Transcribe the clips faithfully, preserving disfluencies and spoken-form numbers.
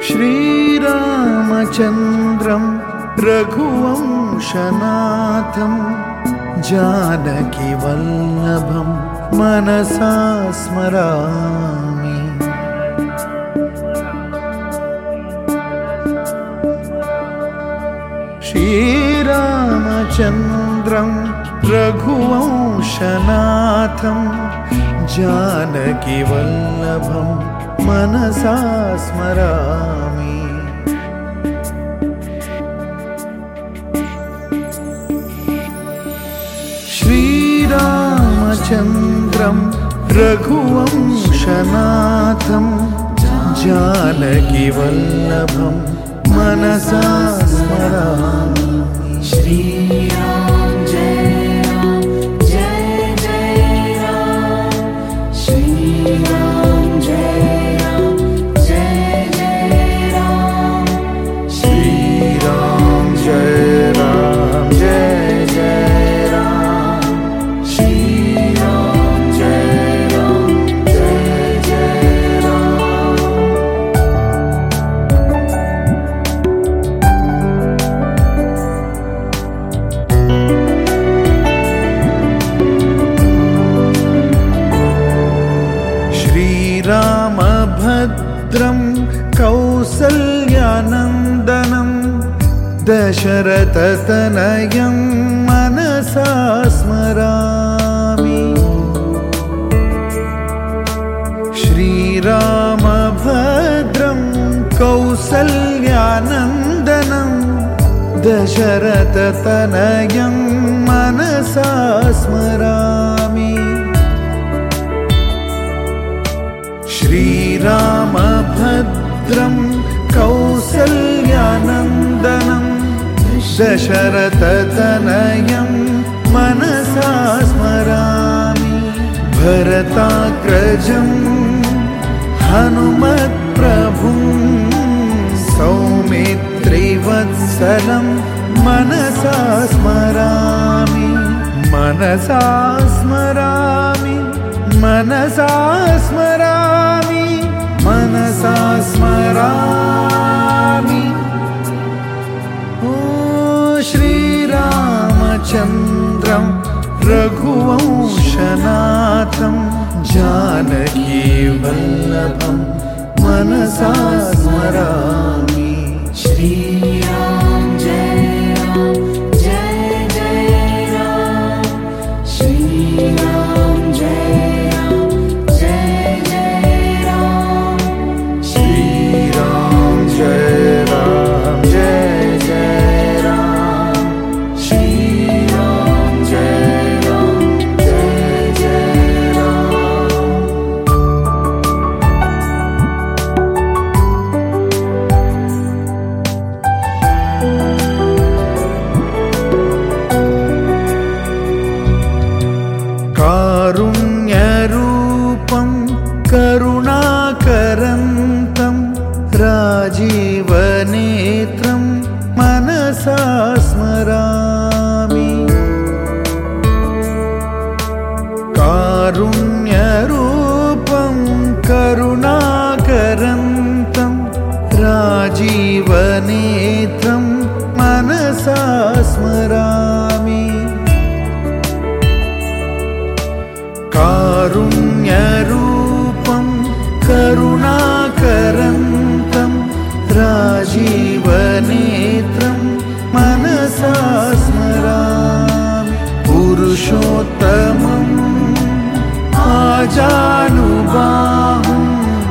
श्रीरामचन्द्रं रघुवंशनाथं जानकीवल्लभं मनसा स्मरामि। श्रीरामचन्द्रं रघुवंशनाथं जानकीवल्लभं मनसा स्मरामि। श्रीरामचन्द्रं रघुवंशनाथं जानकीवल्लभं मनसा स्मरामि। श्री राम जय राम जय जय राम। श्री राम जय राम जय जय राम। श्री राम जय राम जय जय राम। श्री राम जय राम जय जय राम। श्रीरामभद्रं कौसल्यानन्दनं दशरथतनयं मनसा स्मरामि। श्रीरामभद्रं कौसल्यानन्दनं दशरथतनयं मनसा स्मरामि। श्रीरामभद्रं कौसल्यानन्दनं दशरथतनयं मनसा स्मरामि। भरताग्रजं हनुमत्प्रभुं सौमित्रिवत्सलं मनसा स्मरामि। मनसा स्मरामि मनसा स्मरामि मनसा स्मरामि। ओ श्रीरामचन्द्रं रघुवंशनाथं जानकीवल्लभं मनसा स्मरामि। श्री राम जय राम जय जय राम। श्री राम जय राम जय जय राम। श्री राम जय राम जय जय राम। श्री राम जय राम जय जय राम। कारुण्यरूपं करुणाकरन्तं राजीवनेत्रं मनसा स्मरामि। कारुण्यरूपं करुणाकरन्तं राजीवनेत्रं मनसा स्मरामि। कारुण्यरूपं करुणाकरन्तं राजीवनेत्रं मनसा स्मरामि। पुरुषोत्तमम् आजानुबाहुं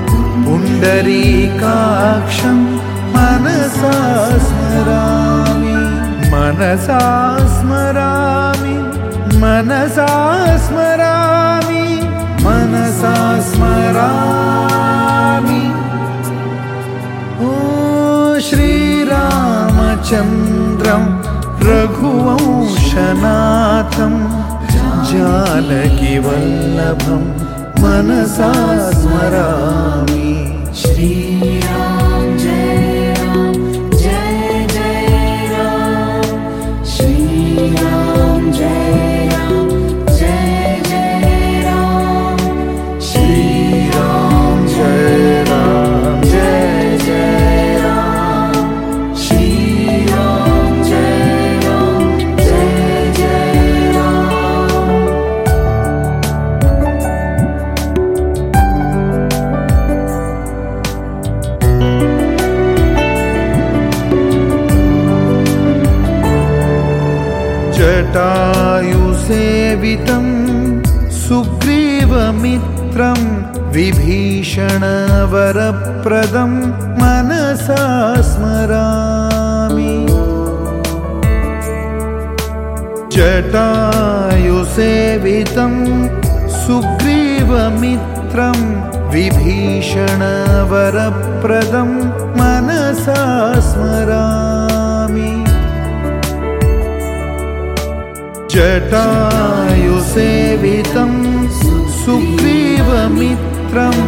पुण्डरीकाक्षं मनसा स्मरामि। मनसा स्मरामि मनसा स्मरामि मनसा स्मरामि। ओ श्रीरामचन्द्रं रघुवंशनाथं जानकीवल्लभं मनसा स्मरामि। श्री राम जय राम जय जय राम। श्री राम जय राम जय जय राम। श्री राम जय राम जय जय सेवितं सुग्रीवमित्रं विभीषणवरप्रदं मनसा स्मरामि। जटायुसेवितं सुग्रीवमित्रं विभीषणवरप्रदं मनसा स्मरामि। जटायुसेवितं सुग्रीवमित्रं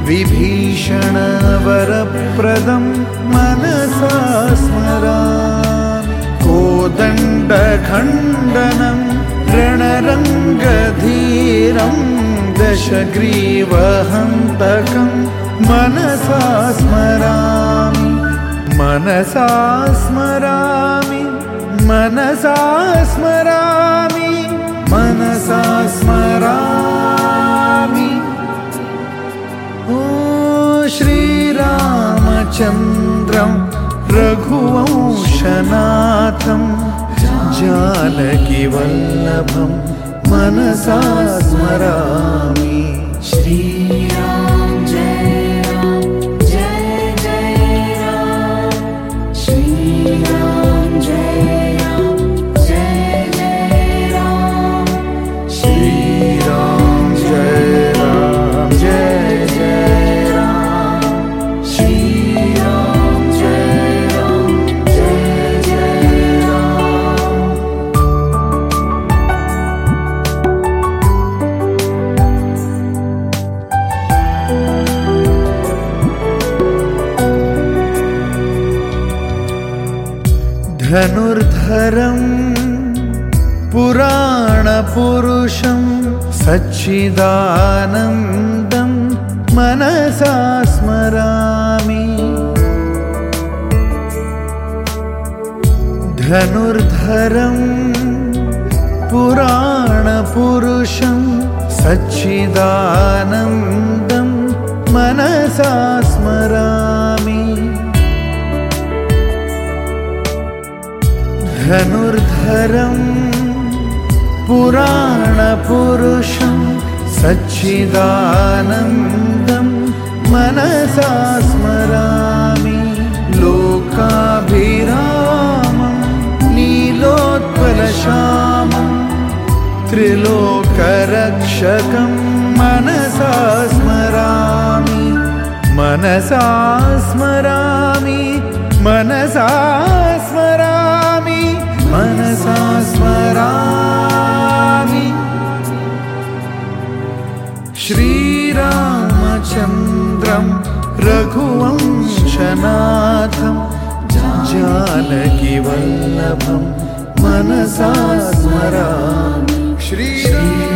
विभीषणवरप्रदं मनसा स्मरामि। कोदण्डखण्डनं रणरङ्गधीरं दशग्रीवहन्तकं मनसा स्मरामि। मनसा स्मरामि, मनसा स्मरामि, मनसा स्मरामि। ओ श्रीरामचन्द्रं रघुवंशनाथं जानकीवल्लभं मनसा स्मरामि। श्रीराम जय राम जय जय राम। श्रीराम जय राम जय जय राम। श्रीराम जय राम जय जय राम। श्रीराम जय राम जय जय राम। धनुर्धरं पुराणपुरुषं सच्चिदानन्दं मनसा स्मरामि। धनुर्धरं पुराणपुरुषं सच्चिदानन्दं मनसा स्मरामि। धनुर्धरं पुराणपुरुषं सच्चिदानन्दं मनसा स्मरामि। लोकाभिरामं नीलोत्पलश्यामं त्रिलोकरक्षकं मनसा स्मरामि। मनसा स्मरामि, मनसा स्मरामि, मनसा स्मरामि। श्रीरामचन्द्रं रघुवंशनाथं जानकीवल्लभं मनसा स्मरामि। श्रीराम